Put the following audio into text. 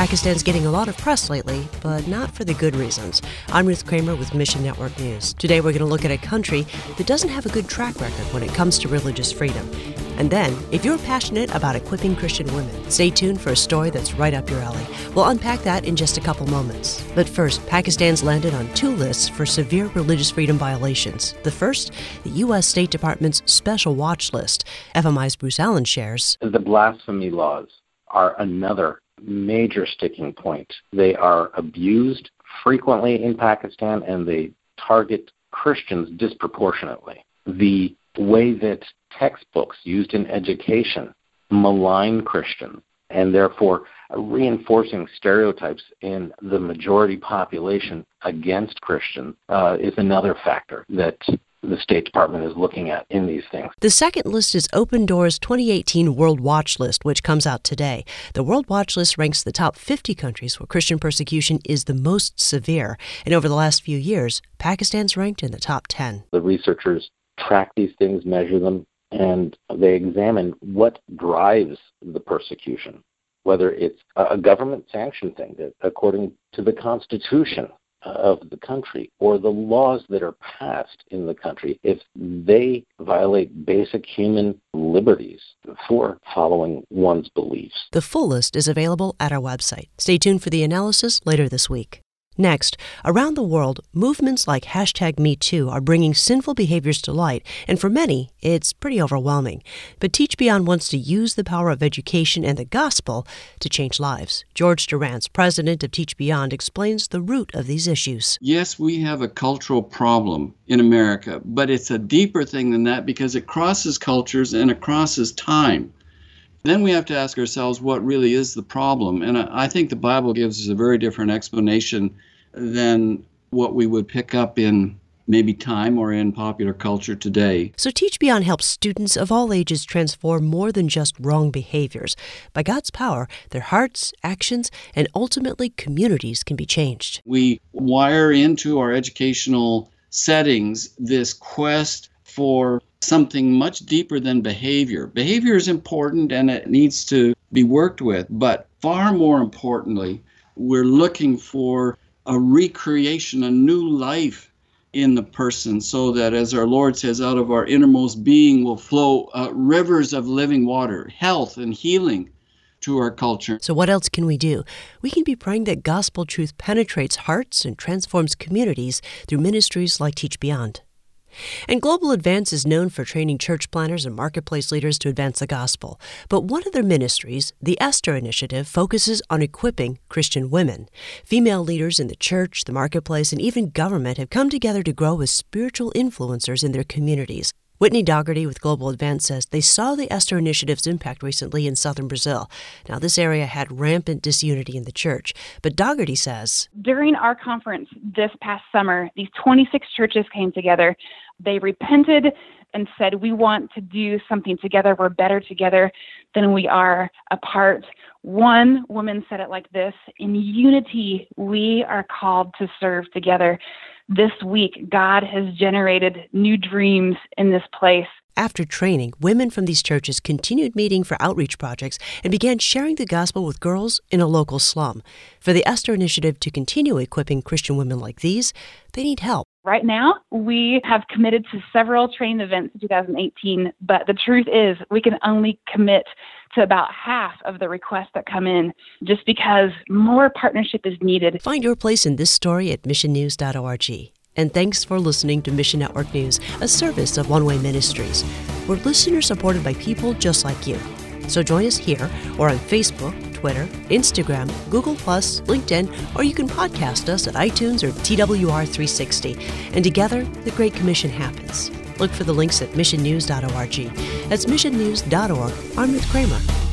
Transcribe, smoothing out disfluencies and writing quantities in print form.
Pakistan's getting a lot of press lately, but not for the good reasons. I'm Ruth Kramer with Mission Network News. Today we're going to look at a country that doesn't have a good track record when it comes to religious freedom. And then, if you're passionate about equipping Christian women, stay tuned for a story that's right up your alley. We'll unpack that in just a couple moments. But first, Pakistan's landed on 2 lists for severe religious freedom violations. The first, the U.S. State Department's Special Watch List. FMI's Bruce Allen shares. The blasphemy laws are another major sticking point. They are abused frequently in Pakistan, and they target Christians disproportionately. The way that textbooks used in education malign Christians, and therefore reinforcing stereotypes in the majority population against Christians is another factor that the State Department is looking at in these things. The second list is Open Doors' 2018 World Watch List, which comes out today. The World Watch List ranks the top 50 countries where Christian persecution is the most severe. And over the last few years, Pakistan's ranked in the top 10. The researchers track these things, measure them, and they examine what drives the persecution, whether it's a government-sanctioned thing that, according to the Constitution of the country, or the laws that are passed in the country, if they violate basic human liberties for following one's beliefs. The full list is available at our website. Stay tuned for the analysis later this week. Next, around the world, movements like #MeToo are bringing sinful behaviors to light, and for many, it's pretty overwhelming. But Teach Beyond wants to use the power of education and the gospel to change lives. George Durrance, president of Teach Beyond, explains the root of these issues. Yes, we have a cultural problem in America, but it's a deeper thing than that because it crosses cultures and it crosses time. Then we have to ask ourselves what really is the problem. And I think the Bible gives us a very different explanation than what we would pick up in maybe time or in popular culture today. So Teach Beyond helps students of all ages transform more than just wrong behaviors. By God's power, their hearts, actions, and ultimately communities can be changed. We wire into our educational settings this quest for something much deeper than behavior. Behavior is important and it needs to be worked with, but far more importantly, we're looking for a recreation, a new life in the person, so that, as our Lord says, out of our innermost being will flow rivers of living water, health and healing to our culture. So what else can we do? We can be praying that gospel truth penetrates hearts and transforms communities through ministries like Teach Beyond. And Global Advance is known for training church planners and marketplace leaders to advance the gospel. But one of their ministries, the Esther Initiative, focuses on equipping Christian women. Female leaders in the church, the marketplace, and even government have come together to grow as spiritual influencers in their communities. Whitney Dougherty with Global Advance says they saw the Esther Initiative's impact recently in southern Brazil. Now, this area had rampant disunity in the church, but Dougherty says, during our conference this past summer, these 26 churches came together. They repented and said, we want to do something together. We're better together than we are apart. One woman said it like this: in unity, we are called to serve together. This week, God has generated new dreams in this place. After training, women from these churches continued meeting for outreach projects and began sharing the gospel with girls in a local slum. For the Esther Initiative to continue equipping Christian women like these, they need help. Right now, we have committed to several training events in 2018, but the truth is we can only commit to about half of the requests that come in, just because more partnership is needed. Find your place in this story at missionnews.org. And thanks for listening to Mission Network News, a service of One Way Ministries. We're listeners supported by people just like you. So join us here or on Facebook, Twitter, Instagram, Google+, LinkedIn, or you can podcast us at iTunes or TWR360. And together, the Great Commission happens. Look for the links at missionnews.org. That's missionnews.org. I'm Ruth Kramer.